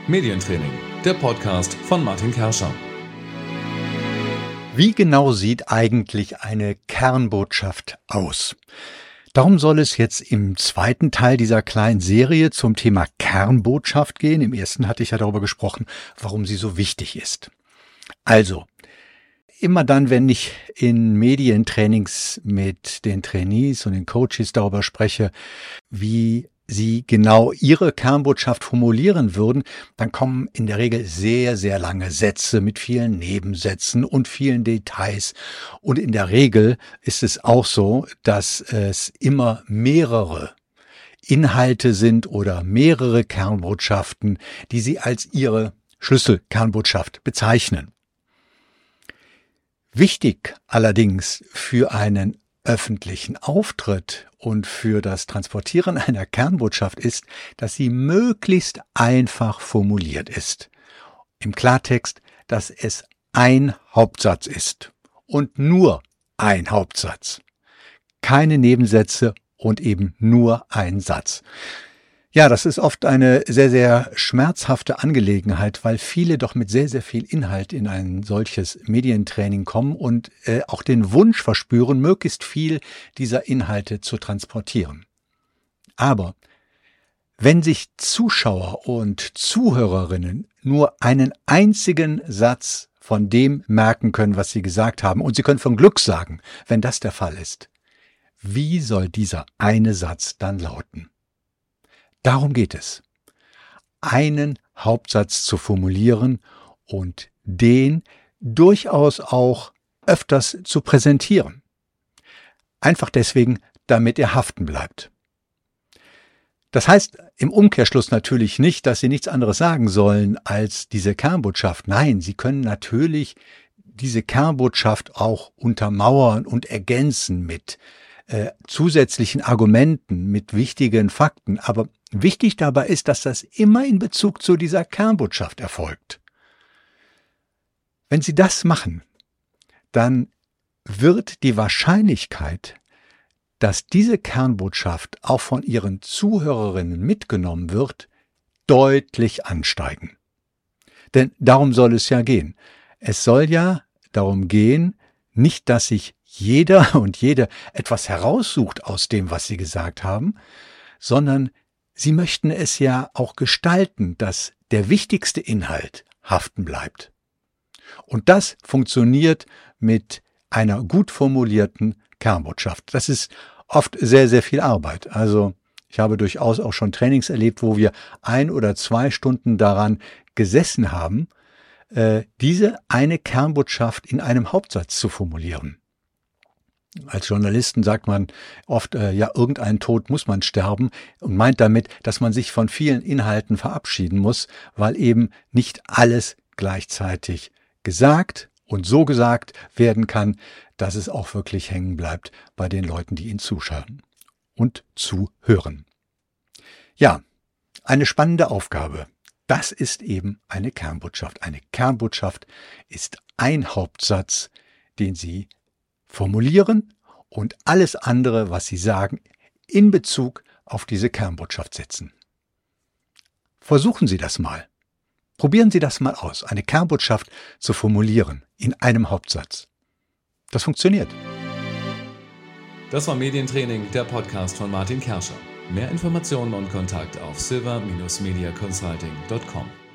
Medientraining, der Podcast von Martin Kerscher. Wie genau sieht eigentlich eine Kernbotschaft aus? Darum soll es jetzt im zweiten Teil dieser kleinen Serie zum Thema Kernbotschaft gehen. Im ersten hatte ich ja darüber gesprochen, warum sie so wichtig ist. Also, immer dann, wenn ich in Medientrainings mit den Trainees und den Coaches darüber spreche, wie sie genau ihre Kernbotschaft formulieren würden, dann kommen in der Regel sehr, sehr lange Sätze mit vielen Nebensätzen und vielen Details. Und in der Regel ist es auch so, dass es immer mehrere Inhalte sind oder mehrere Kernbotschaften, die sie als ihre Schlüsselkernbotschaft bezeichnen. Wichtig allerdings für einen öffentlichen Auftritt und für das Transportieren einer Kernbotschaft ist, dass sie möglichst einfach formuliert ist. Im Klartext, dass es ein Hauptsatz ist und nur ein Hauptsatz. Keine Nebensätze und eben nur ein Satz. Ja, das ist oft eine sehr, sehr schmerzhafte Angelegenheit, weil viele doch mit sehr, sehr viel Inhalt in ein solches Medientraining kommen und auch den Wunsch verspüren, möglichst viel dieser Inhalte zu transportieren. Aber wenn sich Zuschauer und Zuhörerinnen nur einen einzigen Satz von dem merken können, was sie gesagt haben, und sie können von Glück sagen, wenn das der Fall ist, wie soll dieser eine Satz dann lauten? Darum geht es, einen Hauptsatz zu formulieren und den durchaus auch öfters zu präsentieren. Einfach deswegen, damit er haften bleibt. Das heißt im Umkehrschluss natürlich nicht, dass Sie nichts anderes sagen sollen als diese Kernbotschaft. Nein, Sie können natürlich diese Kernbotschaft auch untermauern und ergänzen mit zusätzlichen Argumenten, mit wichtigen Fakten. Aber wichtig dabei ist, dass das immer in Bezug zu dieser Kernbotschaft erfolgt. Wenn Sie das machen, dann wird die Wahrscheinlichkeit, dass diese Kernbotschaft auch von Ihren Zuhörerinnen mitgenommen wird, deutlich ansteigen. Denn darum soll es ja gehen. Es soll ja darum gehen, nicht, dass sich jeder und jede etwas heraussucht aus dem, was sie gesagt haben, sondern sie möchten es ja auch gestalten, dass der wichtigste Inhalt haften bleibt. Und das funktioniert mit einer gut formulierten Kernbotschaft. Das ist oft sehr, sehr viel Arbeit. Also ich habe durchaus auch schon Trainings erlebt, wo wir 1 oder 2 Stunden daran gesessen haben, diese eine Kernbotschaft in einem Hauptsatz zu formulieren. Als Journalisten sagt man oft, ja, irgendeinen Tod muss man sterben und meint damit, dass man sich von vielen Inhalten verabschieden muss, weil eben nicht alles gleichzeitig gesagt und so gesagt werden kann, dass es auch wirklich hängen bleibt bei den Leuten, die ihn zuschauen und zuhören. Ja, eine spannende Aufgabe. Das ist eben eine Kernbotschaft. Eine Kernbotschaft ist ein Hauptsatz, den Sie formulieren und alles andere, was Sie sagen, in Bezug auf diese Kernbotschaft setzen. Versuchen Sie das mal. Probieren Sie das mal aus, eine Kernbotschaft zu formulieren in einem Hauptsatz. Das funktioniert. Das war Medientraining, der Podcast von Martin Kerscher. Mehr Informationen und Kontakt auf silver-mediaconsulting.com.